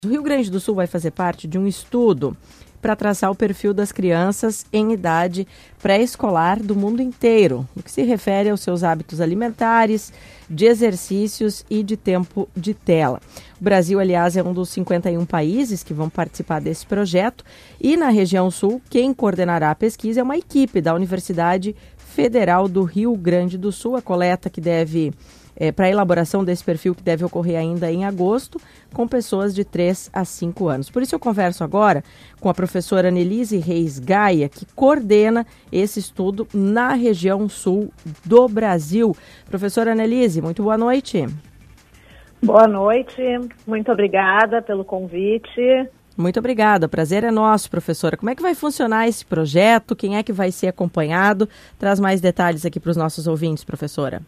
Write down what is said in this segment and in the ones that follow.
O Rio Grande do Sul vai fazer parte de um estudo para traçar o perfil das crianças em idade pré-escolar do mundo inteiro, no que se refere aos seus hábitos alimentares, de exercícios e de tempo de tela. O Brasil, aliás, é um dos 51 países que vão participar desse projeto e na região sul, quem coordenará a pesquisa é uma equipe da Universidade Federal do Rio Grande do Sul. A coleta que deve... para a elaboração desse perfil que deve ocorrer ainda em agosto, com pessoas de 3 a 5 anos. Por isso eu converso agora com a professora Annelise Reis Gaia, que coordena esse estudo na região sul do Brasil. Professora Annelise, muito boa noite. Boa noite, muito obrigada pelo convite. Muito obrigada, o prazer é nosso, professora. Como é que vai funcionar esse projeto? Quem é que vai ser acompanhado? Traz mais detalhes aqui para os nossos ouvintes, professora.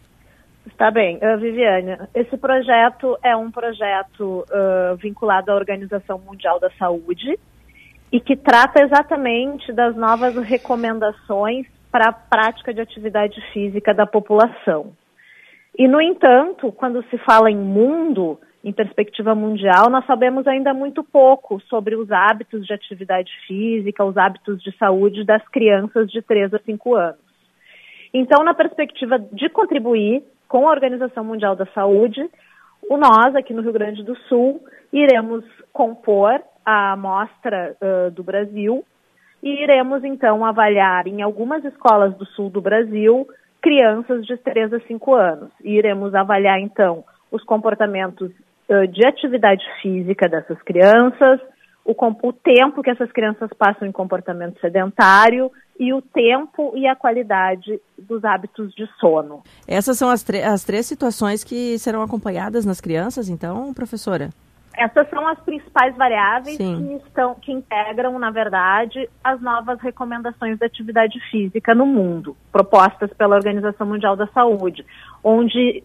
Está bem, Viviane, esse projeto é um projeto vinculado à Organização Mundial da Saúde e que trata exatamente das novas recomendações para a prática de atividade física da população. E, no entanto, quando se fala em mundo, em perspectiva mundial, nós sabemos ainda muito pouco sobre os hábitos de atividade física, os hábitos de saúde das crianças de 3 a 5 anos. Então, na perspectiva de contribuir com a Organização Mundial da Saúde, nós, aqui no Rio Grande do Sul, iremos compor a amostra do Brasil e iremos, então, avaliar em algumas escolas do sul do Brasil crianças de 3 a 5 anos. E iremos avaliar, então, os comportamentos de atividade física dessas crianças, o tempo que essas crianças passam em comportamento sedentário e o tempo e a qualidade dos hábitos de sono. Essas são as três situações que serão acompanhadas nas crianças, então, professora? Essas são as principais variáveis Sim. que integram, na verdade, as novas recomendações da atividade física no mundo, propostas pela Organização Mundial da Saúde, onde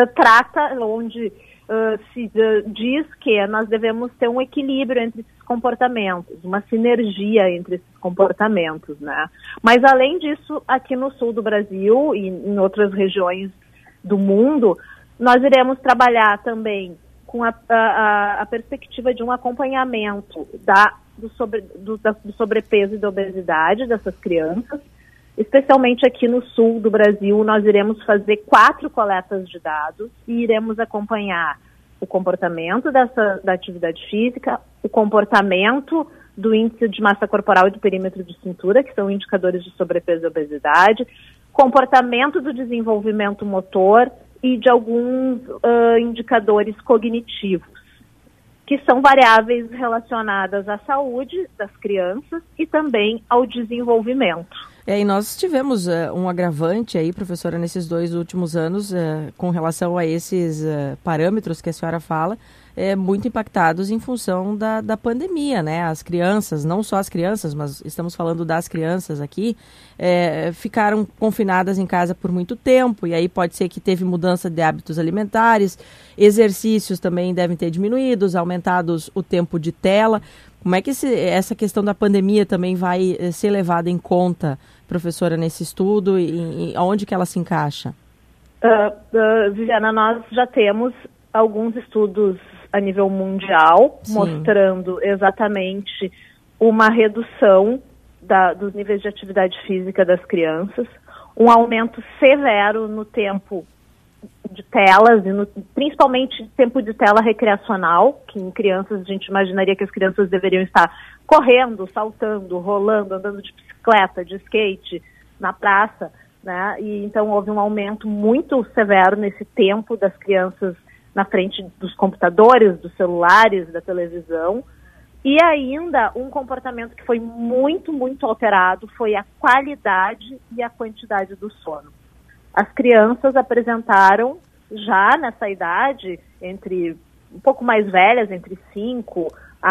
se diz que nós devemos ter um equilíbrio entre esses comportamentos, uma sinergia entre esses comportamentos, né? Mas, além disso, aqui no sul do Brasil e em outras regiões do mundo, nós iremos trabalhar também com a perspectiva de um acompanhamento do sobrepeso e da obesidade dessas crianças. Especialmente aqui no sul do Brasil, nós iremos fazer 4 coletas de dados e iremos acompanhar o comportamento da atividade física, o comportamento do índice de massa corporal e do perímetro de cintura, que são indicadores de sobrepeso e obesidade, comportamento do desenvolvimento motor e de alguns indicadores cognitivos, que são variáveis relacionadas à saúde das crianças e também ao desenvolvimento. E nós tivemos um agravante aí, professora, nesses 2 últimos anos, com relação a esses parâmetros que a senhora fala, muito impactados em função da pandemia, né? As crianças, não só as crianças, mas estamos falando das crianças aqui, ficaram confinadas em casa por muito tempo, e aí pode ser que teve mudança de hábitos alimentares, exercícios também devem ter diminuídos, aumentados o tempo de tela. Como é que essa questão da pandemia também vai ser levada em conta, professora, nesse estudo e onde que ela se encaixa? Viviana, nós já temos alguns estudos a nível mundial, sim, mostrando exatamente uma redução dos níveis de atividade física das crianças, um aumento severo no tempo de telas, principalmente tempo de tela recreacional, que em crianças a gente imaginaria que as crianças deveriam estar correndo, saltando, rolando, andando de bicicleta, de skate na praça, né? E então houve um aumento muito severo nesse tempo das crianças na frente dos computadores, dos celulares, da televisão. E ainda um comportamento que foi muito, muito alterado foi a qualidade e a quantidade do sono. As crianças apresentaram, já nessa idade, entre um pouco mais velhas, entre 5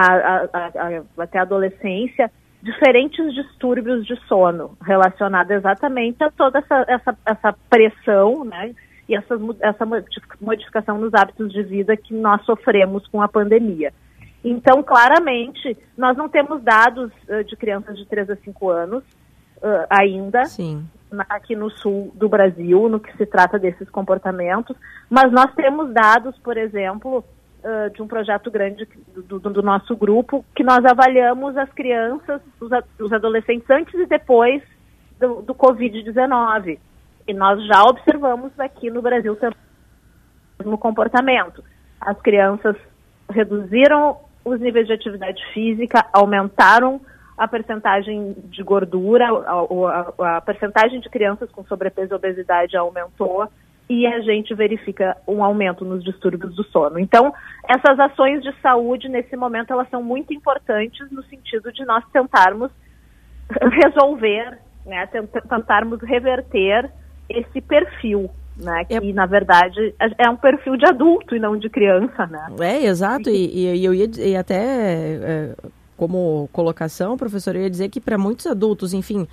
até a adolescência, diferentes distúrbios de sono, relacionados exatamente a toda essa pressão, né, e essa modificação nos hábitos de vida que nós sofremos com a pandemia. Então, claramente, nós não temos dados de crianças de 3 a 5 anos ainda. Sim. Aqui no sul do Brasil, no que se trata desses comportamentos, mas nós temos dados, por exemplo, de um projeto grande do nosso grupo, que nós avaliamos as crianças, os adolescentes antes e depois do Covid-19. E nós já observamos aqui no Brasil também o mesmo comportamento. As crianças reduziram os níveis de atividade física, aumentaram a percentagem de gordura, a percentagem de crianças com sobrepeso e obesidade aumentou, e a gente verifica um aumento nos distúrbios do sono. Então, essas ações de saúde, nesse momento, elas são muito importantes no sentido de nós tentarmos resolver, né, tentarmos reverter esse perfil, né, que na verdade é um perfil de adulto e não de criança, né? Exato, e eu ia até... Como colocação, professor, eu ia dizer que para muitos adultos, enfim,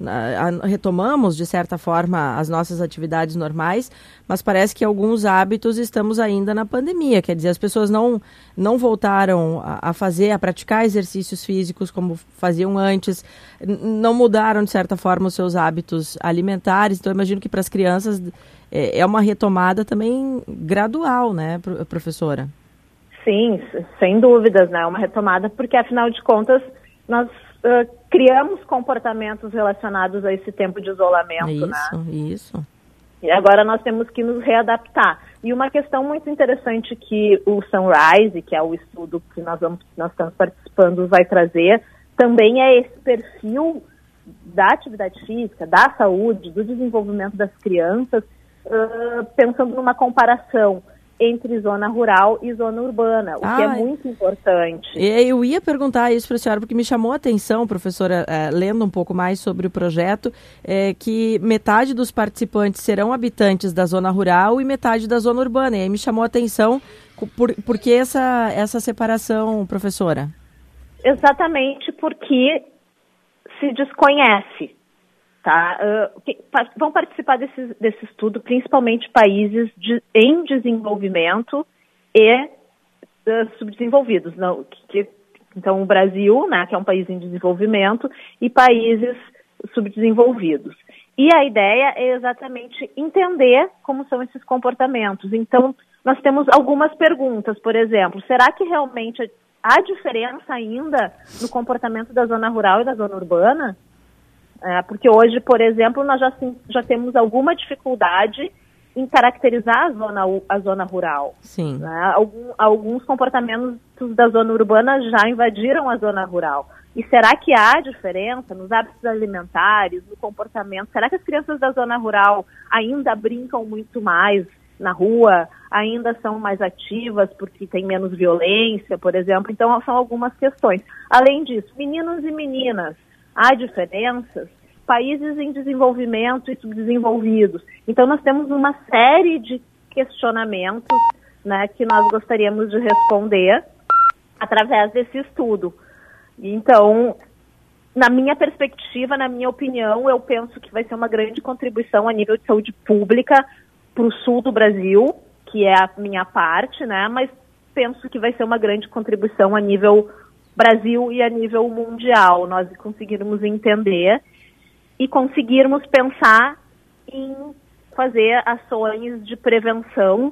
retomamos, de certa forma, as nossas atividades normais, mas parece que alguns hábitos estamos ainda na pandemia. Quer dizer, as pessoas não voltaram a praticar exercícios físicos como faziam antes, não mudaram, de certa forma, os seus hábitos alimentares. Então, eu imagino que para as crianças é uma retomada também gradual, né, professora? Sim, sem dúvidas, né? Uma retomada, porque afinal de contas nós criamos comportamentos relacionados a esse tempo de isolamento, né? Isso. E agora nós temos que nos readaptar. E uma questão muito interessante que o Sunrise, que é o estudo que nós estamos participando, vai trazer, também é esse perfil da atividade física, da saúde, do desenvolvimento das crianças, pensando numa comparação entre zona rural e zona urbana, o que é muito importante. Eu ia perguntar isso para a senhora, porque me chamou a atenção, professora, lendo um pouco mais sobre o projeto, que metade dos participantes serão habitantes da zona rural e metade da zona urbana. E aí me chamou a atenção, por que essa separação, professora? Exatamente porque se desconhece. Tá? Vão participar desse estudo principalmente países em desenvolvimento e subdesenvolvidos. Então, o Brasil, né, que é um país em desenvolvimento, e países subdesenvolvidos. E a ideia é exatamente entender como são esses comportamentos. Então, nós temos algumas perguntas, por exemplo, será que realmente há diferença ainda no comportamento da zona rural e da zona urbana? Porque hoje, por exemplo, nós já temos alguma dificuldade em caracterizar a zona rural. Sim. Né? Alguns comportamentos da zona urbana já invadiram a zona rural. E será que há diferença nos hábitos alimentares, no comportamento? Será que as crianças da zona rural ainda brincam muito mais na rua, ainda são mais ativas porque tem menos violência, por exemplo? Então, são algumas questões. Além disso, meninos e meninas, há diferenças? Países em desenvolvimento e subdesenvolvidos. Então, nós temos uma série de questionamentos, né, que nós gostaríamos de responder através desse estudo. Então, na minha perspectiva, na minha opinião, eu penso que vai ser uma grande contribuição a nível de saúde pública para o sul do Brasil, que é a minha parte, né, mas penso que vai ser uma grande contribuição a nível Brasil e a nível mundial, nós conseguirmos entender e conseguirmos pensar em fazer ações de prevenção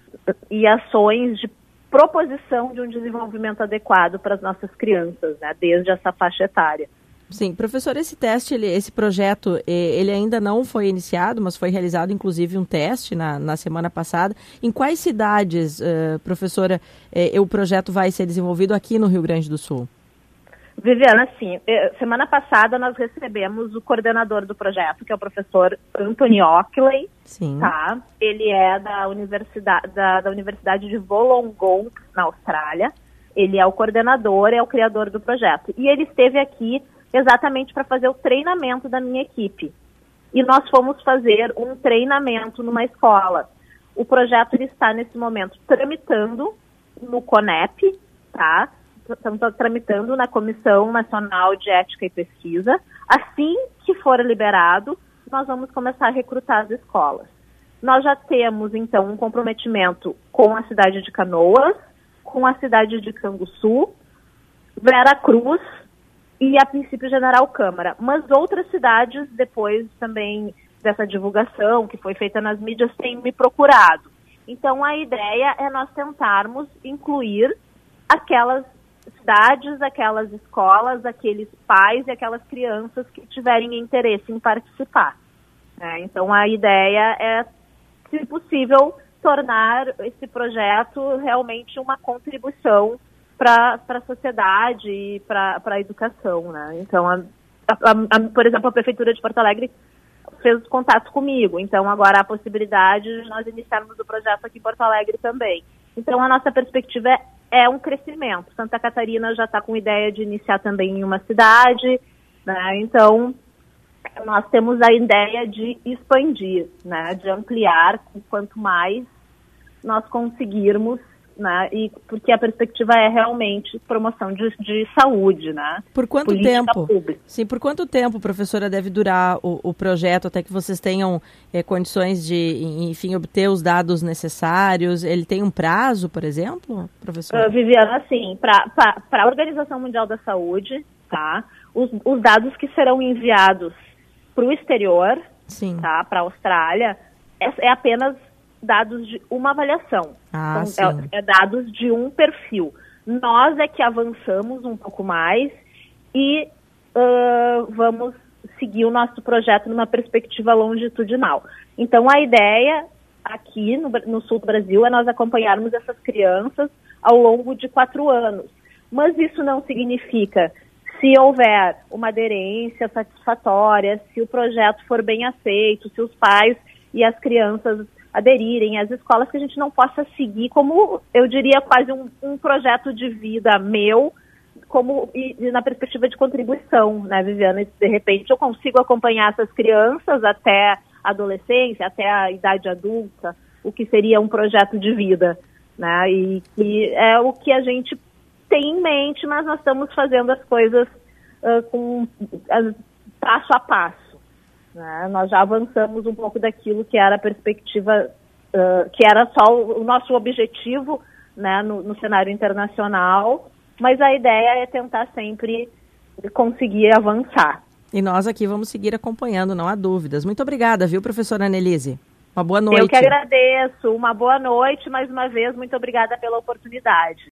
e ações de proposição de um desenvolvimento adequado para as nossas crianças, né, desde essa faixa etária. Sim, professor, esse projeto, ele ainda não foi iniciado, mas foi realizado inclusive um teste na semana passada. Em quais cidades, professora, o projeto vai ser desenvolvido aqui no Rio Grande do Sul? Viviana, sim. Semana passada nós recebemos o coordenador do projeto, que é o professor Anthony Ockley. Sim. Tá? Ele é da Universidade de Wollongong, na Austrália. Ele é o coordenador, é o criador do projeto. E ele esteve aqui exatamente para fazer o treinamento da minha equipe. E nós fomos fazer um treinamento numa escola. O projeto ele está, nesse momento, tramitando no CONEP, tá? Estamos tramitando na Comissão Nacional de Ética e Pesquisa. Assim que for liberado, nós vamos começar a recrutar as escolas. Nós já temos, então, um comprometimento com a cidade de Canoas, com a cidade de Canguçu, Veracruz e, a princípio, General Câmara. Mas outras cidades, depois também dessa divulgação que foi feita nas mídias, têm me procurado. Então, a ideia é nós tentarmos incluir aquelas cidades, aquelas escolas, aqueles pais e aquelas crianças que tiverem interesse em participar. Então, a ideia é, se possível, tornar esse projeto realmente uma contribuição para a sociedade e para a educação, né? Então, por exemplo, a Prefeitura de Porto Alegre fez contato comigo, então agora há a possibilidade de nós iniciarmos o projeto aqui em Porto Alegre também. Então, a nossa perspectiva é um crescimento. Santa Catarina já está com ideia de iniciar também em uma cidade, né? Então, nós temos a ideia de expandir, né? De ampliar, quanto mais nós conseguirmos, né? E porque a perspectiva é realmente promoção de saúde, né? Por quanto política tempo? Pública. Sim, por quanto tempo, professora, deve durar o projeto até que vocês tenham condições de, enfim, obter os dados necessários? Ele tem um prazo, por exemplo, professora? Viviana, assim, para a Organização Mundial da Saúde, tá? Os dados que serão enviados para o exterior, sim, tá? Para a Austrália, é apenas dados de uma avaliação. Então, é dados de um perfil. Nós é que avançamos um pouco mais e vamos seguir o nosso projeto numa perspectiva longitudinal. Então, a ideia aqui no sul do Brasil é nós acompanharmos essas crianças ao longo de 4 anos. Mas isso não significa, se houver uma aderência satisfatória, se o projeto for bem aceito, se os pais e as crianças aderirem às escolas, que a gente não possa seguir como, eu diria, quase um projeto de vida meu, como e na perspectiva de contribuição, né, Viviana? E, de repente, eu consigo acompanhar essas crianças até a adolescência, até a idade adulta, o que seria um projeto de vida, né? E é o que a gente tem em mente, mas nós estamos fazendo as coisas passo a passo. Né? Nós já avançamos um pouco daquilo que era a perspectiva, que era só o nosso objetivo, né, no cenário internacional, mas a ideia é tentar sempre conseguir avançar. E nós aqui vamos seguir acompanhando, não há dúvidas. Muito obrigada, viu, professora Annelise? Uma boa noite. Eu que agradeço. Uma boa noite, mais uma vez. Muito obrigada pela oportunidade.